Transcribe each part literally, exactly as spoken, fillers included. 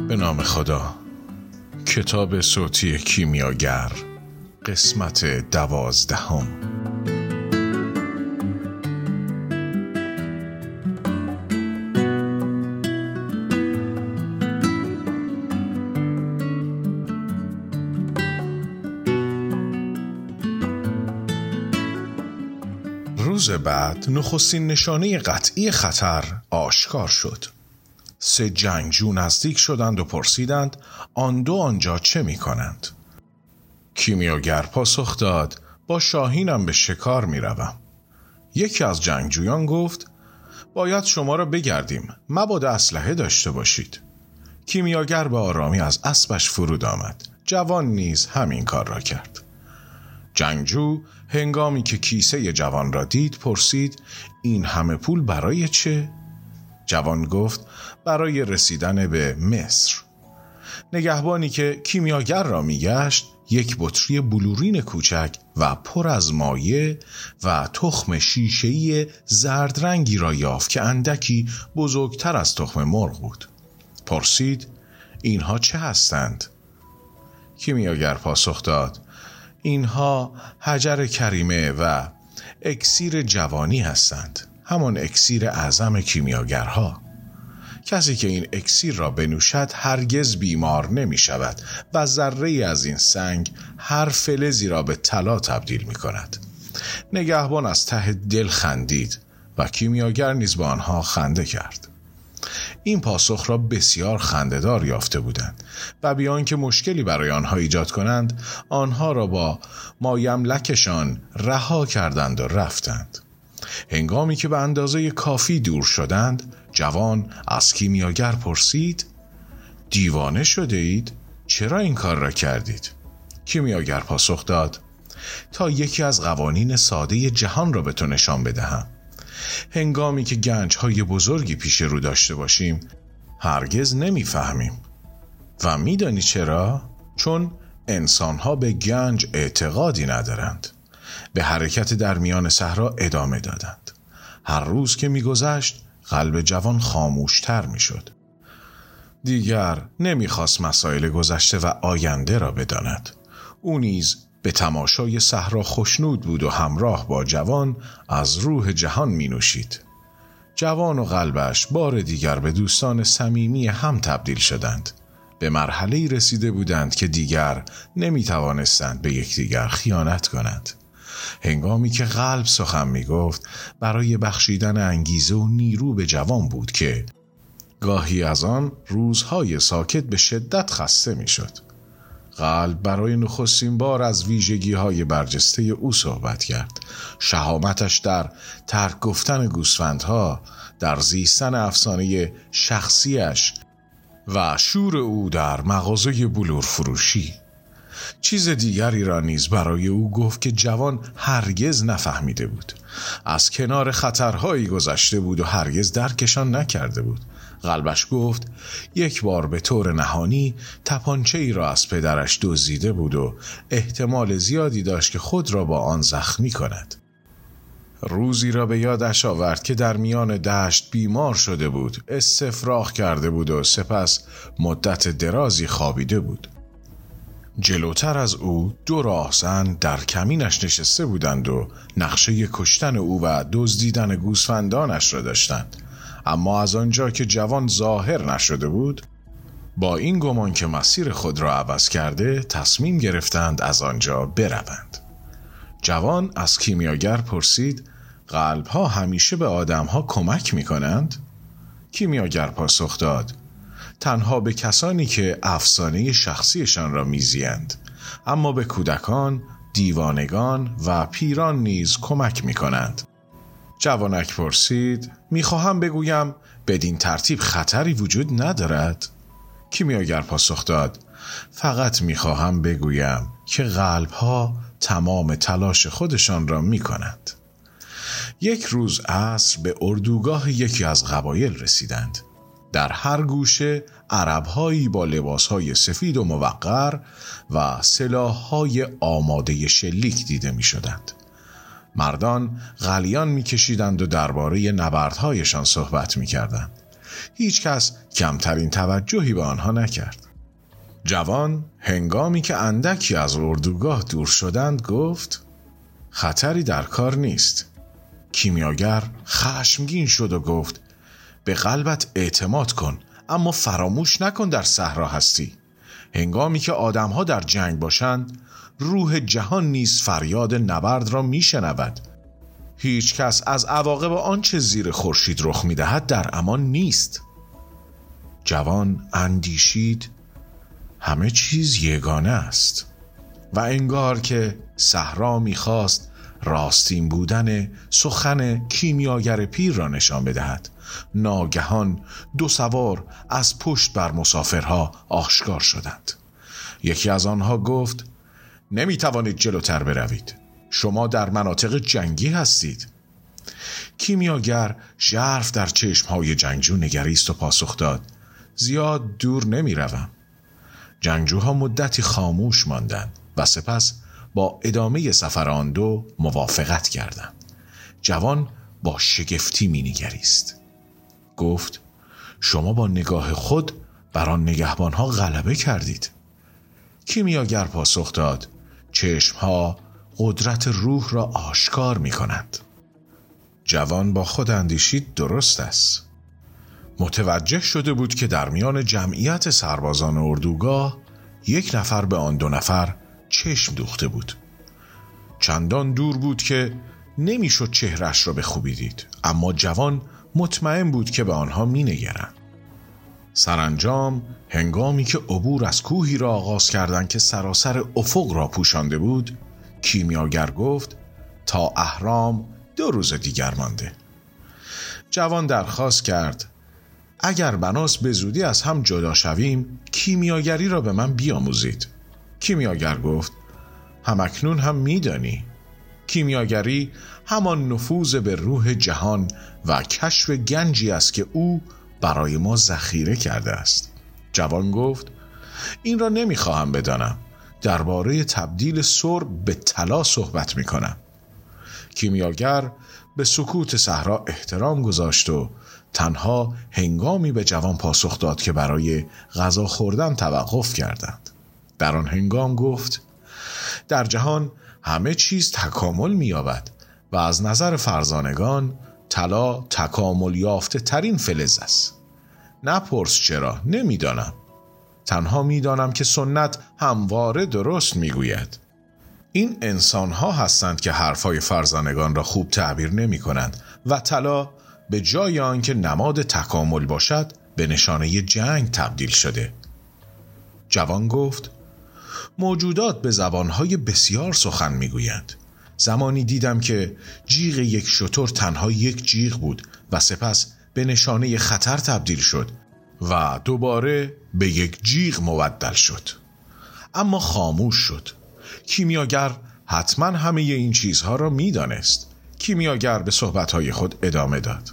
به نام خدا. کتاب صوتی کیمیاگر، قسمت دوازدهم. روز بعد نخستین نشانه قطعی خطر آشکار شد. سه جنگجو نزدیک شدند و پرسیدند آن دو آنجا چه می کنند؟ کیمیاگر پاسخ داد با شاهینم به شکار می روم. یکی از جنگجویان گفت باید شما را بگردیم، مبادا اسلحه داشته باشید. کیمیاگر به آرامی از اسبش فرود آمد. جوان نیز همین کار را کرد. جنگجو هنگامی که کیسه جوان را دید پرسید این همه پول برای چه؟ جوان گفت برای رسیدن به مصر. نگهبانی که کیمیاگر را میگشت یک بطری بلورین کوچک و پر از مایع و تخم شیشه‌ای زرد رنگی را یافت که اندکی بزرگتر از تخم مرغ بود. پرسید اینها چه هستند؟ کیمیاگر پاسخ داد اینها حجر کریمه و اکسیر جوانی هستند، همان اکسیر اعظم کیمیاگرها. کسی که این اکسیر را بنوشد هرگز بیمار نمی شود و ذره از این سنگ هر فلزی را به طلا تبدیل می کند. نگهبان از ته دل خندید و کیمیاگر نیز با آنها خنده کرد. این پاسخ را بسیار خنده‌دار یافته بودند و بی آنکه مشکلی برای آنها ایجاد کنند آنها را با مایملکشان رها کردند و رفتند. هنگامی که به اندازه کافی دور شدند جوان از کیمیاگر پرسید دیوانه شده اید؟ چرا این کار را کردید؟ کیمیاگر پاسخ داد تا یکی از قوانین ساده جهان را به تو نشان بدهم. هنگامی که گنج‌های بزرگی پیش رو داشته باشیم هرگز نمی‌فهمیم. و می‌دانی چرا؟ چون انسان‌ها به گنج اعتقادی ندارند. به حرکت در میان صحرا ادامه دادند. هر روز که می‌گذشت قلب جوان خاموشتر می‌شد. دیگر نمی‌خواست مسائل گذشته و آینده را بداند. او نیز به تماشای صحرا خوشنود بود و همراه با جوان از روح جهان می نوشید. جوان و قلبش بار دیگر به دوستان صمیمی هم تبدیل شدند. به مرحله‌ای رسیده بودند که دیگر نمی توانستند به یکدیگر خیانت کنند. هنگامی که قلب سخن می گفت برای بخشیدن انگیزه و نیرو به جوان بود که گاهی از آن روزهای ساکت به شدت خسته می شد. قلب برای نخستین بار از ویژگی‌های برجسته او صحبت کرد. شهامتش در ترک گفتن گوسفندها، در زیستن افسانه شخصیش و شور او در مغازه بلور فروشی. چیز دیگری را نیز برای او گفت که جوان هرگز نفهمیده بود. از کنار خطرهایی گذشته بود و هرگز درکشان نکرده بود. قلبش گفت یک بار به طور نهانی تپانچه‌ای را از پدرش دزدیده بود و احتمال زیادی داشت که خود را با آن زخمی کند. روزی را به یادش آورد که در میان دشت بیمار شده بود، استفراغ کرده بود و سپس مدت درازی خوابیده بود. جلوتر از او دو راهزن در کمینش نشسته بودند و نقشه کشتن او و دزدیدن گوسفندانش را داشتند. اما از آنجا که جوان ظاهر نشده بود با این گمان که مسیر خود را عوض کرده تصمیم گرفتند از آنجا بروند. جوان از کیمیاگر پرسید قلب‌ها همیشه به آدم‌ها کمک می‌کنند؟ کیمیاگر پاسخ داد تنها به کسانی که افسانه شخصیشان را میزیند، اما به کودکان، دیوانگان و پیران نیز کمک می‌کنند. جوانک پرسید میخواهم بگویم بدین ترتیب خطری وجود ندارد؟ کیمیاگر پاسخ داد فقط میخواهم بگویم که قلبها تمام تلاش خودشان را میکنند. یک روز عصر به اردوگاه یکی از قبایل رسیدند. در هر گوشه عرب‌هایی با لباس‌های سفید و موقر و سلاح‌های آماده شلیک دیده می‌شدند. مردان غلیان می‌کشیدند و درباره نبردهایشان صحبت می‌کردند. هیچ کس کمترین توجهی به آنها نکرد. جوان هنگامی که اندکی از اردوگاه دور شدند گفت: خطری در کار نیست. کیمیاگر خشمگین شد و گفت: به قلبت اعتماد کن، اما فراموش نکن در صحرا هستی. هنگامی که آدم‌ها در جنگ باشند، روح جهان نیز فریاد نبرد را میشنود. هیچ کس از عواقب آنچه زیر خورشید رخ میدهد در امان نیست. جوان اندیشید: همه چیز یگانه است. و انگار که صحرا میخواست راستین بودن سخن کیمیاگر پیر را نشان بدهد، ناگهان دو سوار از پشت بر مسافرها آشکار شدند. یکی از آنها گفت: نمیتوانید جلوتر بروید، شما در مناطق جنگی هستید. کیمیاگر ژرف در چشمهای جنگجو نگریست و پاسخ داد: زیاد دور نمیروم. جنگجوها مدتی خاموش ماندند و سپس با ادامه سفر آن دو موافقت کردند. جوان با شگفتی می نگریست. گفت: شما با نگاه خود بر آن نگهبانها غلبه کردید. کیمیاگر پاسخ داد: چشمها قدرت روح را آشکار می کنند. جوان با خود اندیشید: درست است. متوجه شده بود که در میان جمعیت سربازان اردوگاه یک نفر به آن دو نفر چشم دوخته بود. چندان دور بود که نمیشد چهرش را به خوبی دید، اما جوان مطمئن بود که به آنها می نگرند. سرانجام هنگامی که عبور از کوهی را آغاز کردند که سراسر افق را پوشانده بود، کیمیاگر گفت: تا اهرام دو روز دیگر مانده. جوان درخواست کرد: اگر بناست به زودی از هم جدا شویم، کیمیاگری را به من بیاموزید. کیمیاگر گفت: همکنون هم میدانی. کیمیاگری همان نفوذ به روح جهان و کشف گنجی است که او برای ما ذخیره کرده است. جوان گفت: این را نمیخواهم بدانم. درباره تبدیل سرب به طلا صحبت میکنم. کیمیاگر به سکوت صحرا احترام گذاشت و تنها هنگامی به جوان پاسخ داد که برای غذا خوردن توقف کردند. در آن هنگام گفت: در جهان همه چیز تکامل می‌یابد و از نظر فرزانگان طلا تکامل یافته ترین فلز است. نپرس چرا، نمیدانم. تنها میدانم که سنت همواره درست میگوید. این انسان‌ها هستند که حرفای فرزانگان را خوب تعبیر نمی‌کنند و طلا به جای آنکه نماد تکامل باشد به نشانه جنگ تبدیل شده. جوان گفت: موجودات به زبانهای بسیار سخن میگویند. زمانی دیدم که جیغ یک شتر تنها یک جیغ بود و سپس به نشانه خطر تبدیل شد و دوباره به یک جیغ مبدل شد، اما خاموش شد. کیمیاگر حتما همه این چیزها را میدانست. کیمیاگر به صحبتهای خود ادامه داد: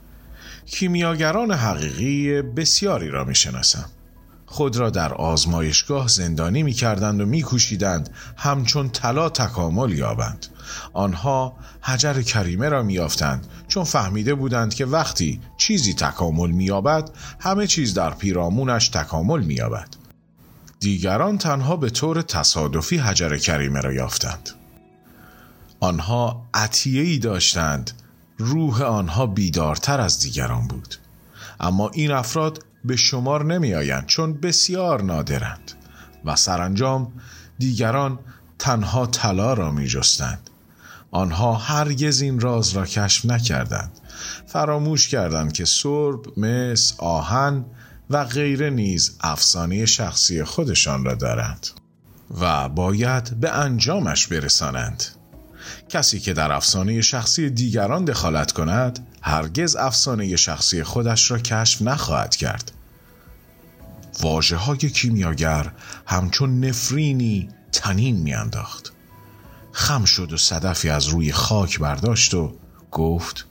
کیمیاگران حقیقی بسیاری را میشناسم. خود را در آزمایشگاه زندانی میکردند و میکوشیدند همچون طلا تکامل یابند. آنها حجر کریمه را میافتند چون فهمیده بودند که وقتی چیزی تکامل مییابد همه چیز در پیرامونش تکامل مییابد. دیگران تنها به طور تصادفی حجر کریمه را یافتند. آنها عطیه‌ای داشتند، روح آنها بیدارتر از دیگران بود، اما این افراد به شمار نمی آیند چون بسیار نادرند و سرانجام دیگران تنها طلا را می جستند. آنها هرگز این راز را کشف نکردند. فراموش کردند که سرب، مس، آهن و غیره نیز افسانه شخصی خودشان را دارند و باید به انجامش برسانند. کسی که در افسانه شخصی دیگران دخالت کند هرگز افسانه شخصی خودش را کشف نخواهد کرد. واژه های کیمیاگر همچون نفرینی طنین می انداخت. خم شد و صدفی از روی خاک برداشت و گفت: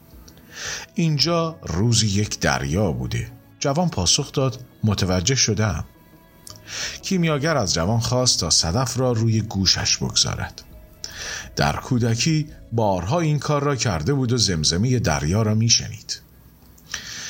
اینجا روزی یک دریا بوده. جوان پاسخ داد: متوجه شدم. کیمیاگر از جوان خواست تا صدف را روی گوشش بگذارد. در کودکی بارها این کار را کرده بود و زمزمه دریا را می شنید.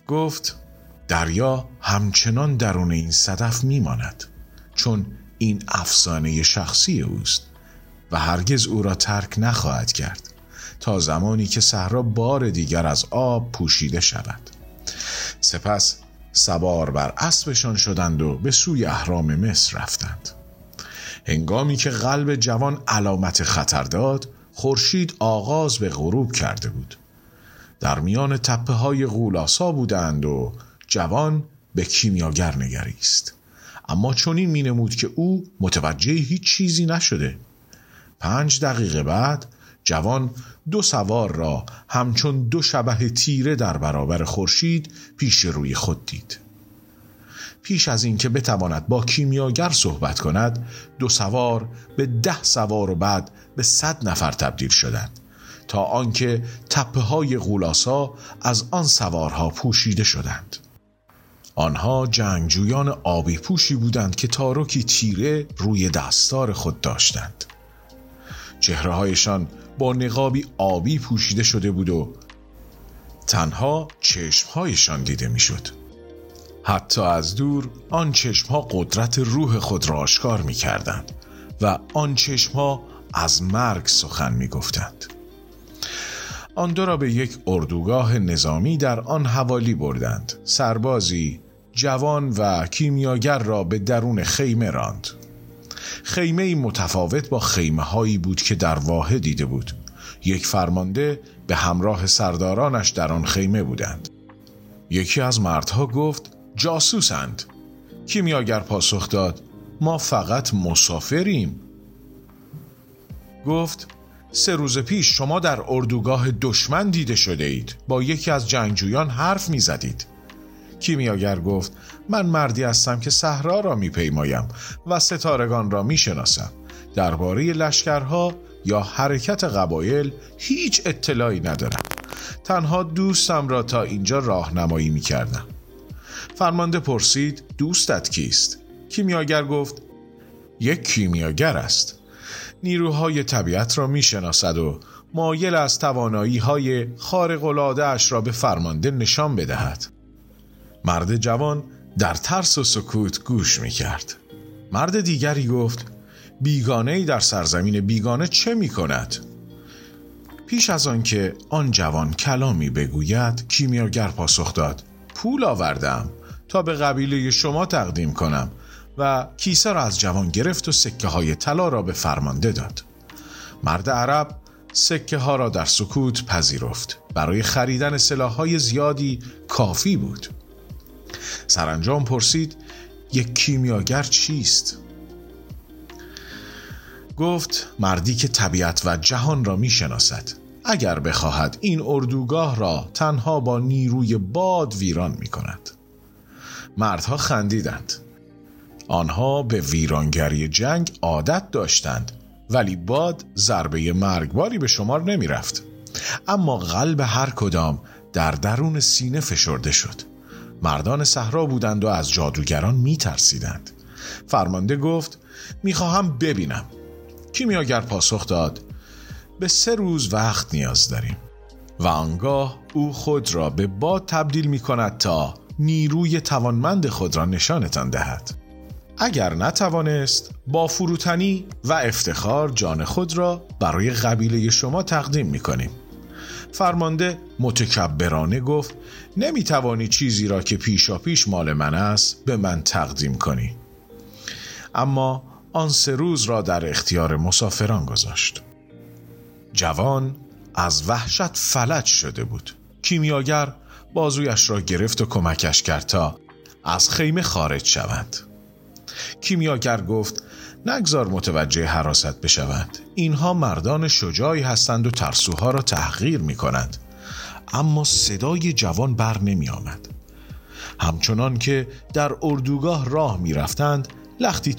گفت دریا همچنان درون این صدف میماند، چون این افسانه شخصی اوست و هرگز او را ترک نخواهد کرد تا زمانی که صحرا بار دیگر از آب پوشیده شود. سپس سوار بر اسبشان شدند و به سوی اهرام مصر رفتند. هنگامی که قلب جوان علامت خطر داد، خورشید آغاز به غروب کرده بود. در میان تپه های غولاسا بودند و جوان به کیمیاگر نگریست، اما چنین می نمود که او متوجه هیچ چیزی نشده. پنج دقیقه بعد جوان دو سوار را همچون دو شبح تیره در برابر خورشید پیش روی خود دید. پیش از این که بتواند با کیمیاگر صحبت کند، دو سوار به ده سوار و بعد به صد نفر تبدیل شدند، تا آنکه تپه های غولاسا از آن سوارها پوشیده شدند. آنها جنگجویان آبی پوشی بودند که تارکی تیره روی دستار خود داشتند. چهره‌هایشان با نقابی آبی پوشیده شده بود و تنها چشمهایشان دیده میشد. حتی از دور آن چشمها قدرت روح خود را آشکار می کردند و آن چشمها از مرگ سخن می گفتند. آن دو را به یک اردوگاه نظامی در آن حوالی بردند. سربازی جوان و کیمیاگر را به درون خیمه راند. خیمه متفاوت با خیمه هایی بود که در واحه دیده بود. یک فرمانده به همراه سردارانش در آن خیمه بودند. یکی از مردها گفت جاسوسند. کیمیاگر پاسخ داد ما فقط مسافریم. گفت سه روز پیش شما در اردوگاه دشمن دیده شده اید، با یکی از جنگجویان حرف می زدید. کیمیاگر گفت من مردی هستم که صحرا را می پیمایم و ستارگان را می شناسم. درباره لشکرها یا حرکت قبایل هیچ اطلاعی ندارم. تنها دوستم را تا اینجا راهنمایی می کردم. فرمانده پرسید دوستت کیست؟ کیمیاگر گفت یک کیمیاگر است. نیروهای طبیعت را می شناسد و مایل از توانایی های خارق العاده اش را به فرمانده نشان بدهد. مرد جوان در ترس و سکوت گوش می کرد. مرد دیگری گفت بیگانه‌ای در سرزمین بیگانه چه می کند؟ پیش از آن که آن جوان کلامی بگوید، کیمیاگر پاسخ داد پول آوردم تا به قبیله شما تقدیم کنم و کیسه را از جوان گرفت و سکه های طلا را به فرمانده داد. مرد عرب سکه ها را در سکوت پذیرفت. برای خریدن سلاح های زیادی کافی بود. سرانجام پرسید یک کیمیاگر چیست؟ گفت مردی که طبیعت و جهان را می شناسد. اگر بخواهد این اردوگاه را تنها با نیروی باد ویران می کند. مردها خندیدند. آنها به ویرانگری جنگ عادت داشتند، ولی باد ضربه مرگباری به شمار نمی رفت. اما قلب هر کدام در درون سینه فشرده شد. مردان صحرا بودند و از جادوگران می ترسیدند. فرمانده گفت می خواهم ببینم. کیمیاگر پاسخ داد به سه روز وقت نیاز داریم. و آنگاه او خود را به باد تبدیل می کند تا نیروی توانمند خود را نشانتان دهد. اگر نتوانست با فروتنی و افتخار جان خود را برای قبیله شما تقدیم می کنیم. فرمانده متکبرانه گفت نمی توانی چیزی را که پیشا پیش مال من است به من تقدیم کنی. اما آن سه روز را در اختیار مسافران گذاشت. جوان از وحشت فلج شده بود. کیمیاگر بازویش را گرفت و کمکش کرد تا از خیمه خارج شوند. کیمیاگر گفت نگذار متوجه حراست بشوند. اینها مردان شجاعی هستند و ترسوها را تحقیر می کنند. اما صدای جوان بر نمی آمد. همچنان که در اردوگاه راه می رفتند، لختی